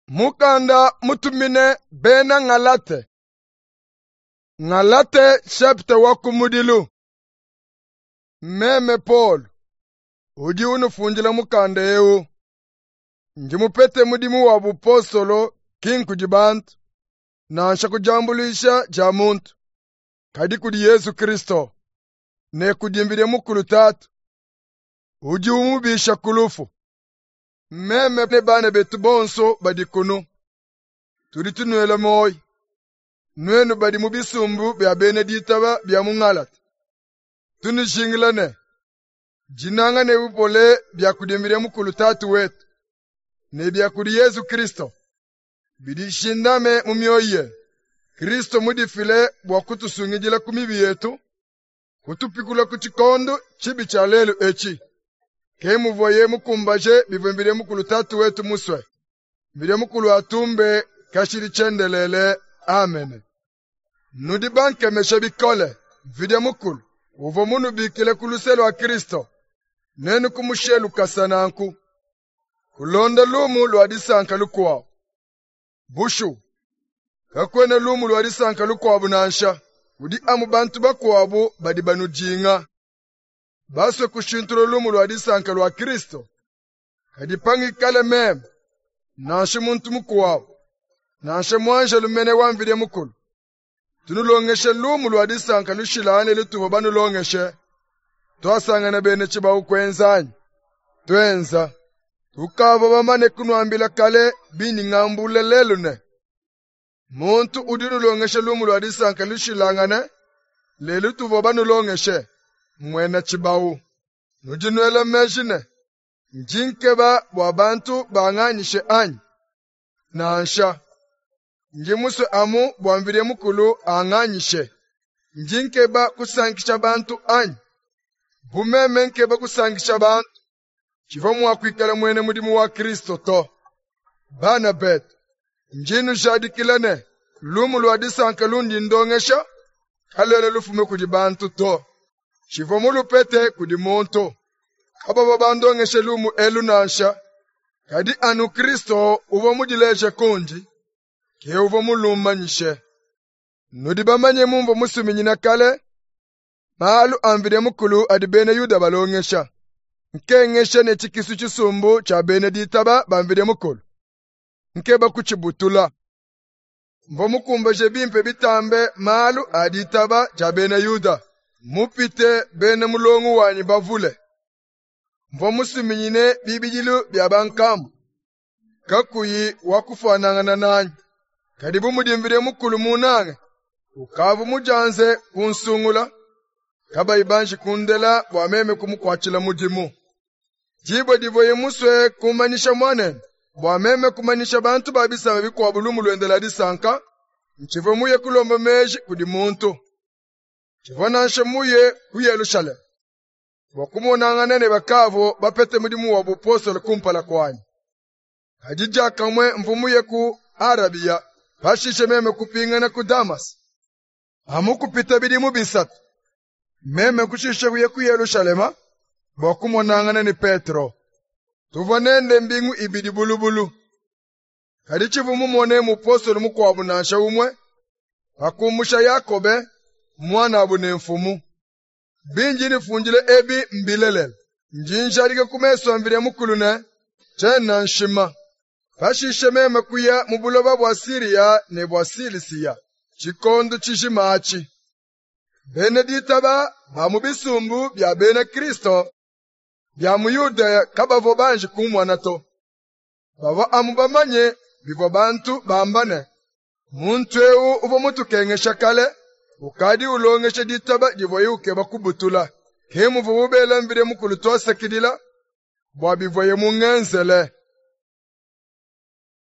Mukanda mutumine bena ngalate chapter wakumudilu. Meme Paul udi unufunjila mukanda yewu njimupete mudimu wa bupostolo king kujibantu nansha kujambulisha ja muntu kadi kudi Yesu Kristo ne kujimbire mukulu tatu udi umubisha kulufu. Meme ne bane betu bonso badikunu turi tunuela moy nwenu badi mubisumbu bya beneditaba bya mungalat tunu shingilane jinanga ne upole bya kudimbire mukulu tatu wetu ne bya kudi Yesu Kristo bidishindame mumyoye Kristo mudifile bwa kutusungijila kumibi yetu kutupikula kuchikondo chibi cha lelo echi kemu voye mukumbaje bivembire mukulu tatu wetu muswe bire mukulu atumbe kashiri chendelele. Amen. Nudi banke meshe bikole vide mukulu uvo munu bikile kuluselo wa Kristo nenu kumushelu kasananku kulonda lumu lwadisanka lukwa bushu kakwene lumu lwadisanka lukwa bunansha udi amu bantu bakwabu badi banujinga baswe kushintulo lumu lwadisanka lwa Kristo kadipangi kale meme nanshe muntu mukwabu nanshe mwanje lumene wamvide mukulu tunulongeshe lumu lwadisanka lushilane lituho banulongeshe twasangana bene chiba ukwenzanyi twenza tukavo bamane kunwambila kale bini ngambule lelune muntu udinulongeshe lumu lwadisanka lushilangane lelu tuvo banulongeshe mwena chibau nujinwele meshine njinkeba bwabantu banganyishe anyi nansha njimusu amu bwamvire mukulu anganyishe njinkeba kusankisha bantu anyi bumeme nkeba kusankisha bantu chiva mwakwikala mwene mudimu wa Kristo to bana betu njinu jadikilane lumu lwadisanka lundi ndongesha kalele lufume kudi bantu to chiva mulupete kudi muntu kaba babandongeshe lumu elu nansha kadi anu Kristo uva mudileje kunji ke uva mulumanyishe nudi bamanye mumvo musuminyina kale maalu amvire mukulu adi bene Yuda balongesha nkengeshe ne chikisu chisumbu cha beneditaba bamvire mukulu nkeba kuchibutula mvo mukumbaje bimpe bitambe maalu aditaba cha bene Yuda mupite bene mulongu wanyi bavule mvo musuminyine bibijilu bya bankamu kakuyi wakufanangana nanyi kadibu mudimvire mukulu munange ukavu mujanze kunsungula kaba ibanshi kundela bwameme kumukwachila mudimu jibo divoye muswe kumanyisha mwanene bwameme kumanyisha bantu babisanga bikwa bulumu lwendela disanka nchivo muye kulomba meji kudi muntu chivo nanshe muye kuyelushale wakumonangana ne bakavo bapete mudimu wa bupostolo kumpala kwanyi hajija kamwe mvumuye ku Arabia bashishe meme kupingana ku Damas amu kupita bidimu bisatu meme kushishe kuye ku Yerusalema wakumonangana ni Petro tuvonende mbingu ibidi bulubulu kadichivu mumone mupostolo mukwabu nansha umwe akumusha Yakobe mwana abune mfumu binji nifunjile ebi mbilelele njinjarike kumeso mvire mukulune tena nshima bashishe meme kuya mubuloba bwa Siria ne bwa Silisia chikondo chishimachi beneditaba bamubisumbu bya bene Kristo bya muyuda kabavo banji kumwana to baba amubamanye bivo bantu bambane muntu ewu uvo mutu kengesha kale ukadi ulongeshe ditaba divoye ukeba kubutula kemu vubela mvire mukulu tosa kidila bwa bivoye mungenzele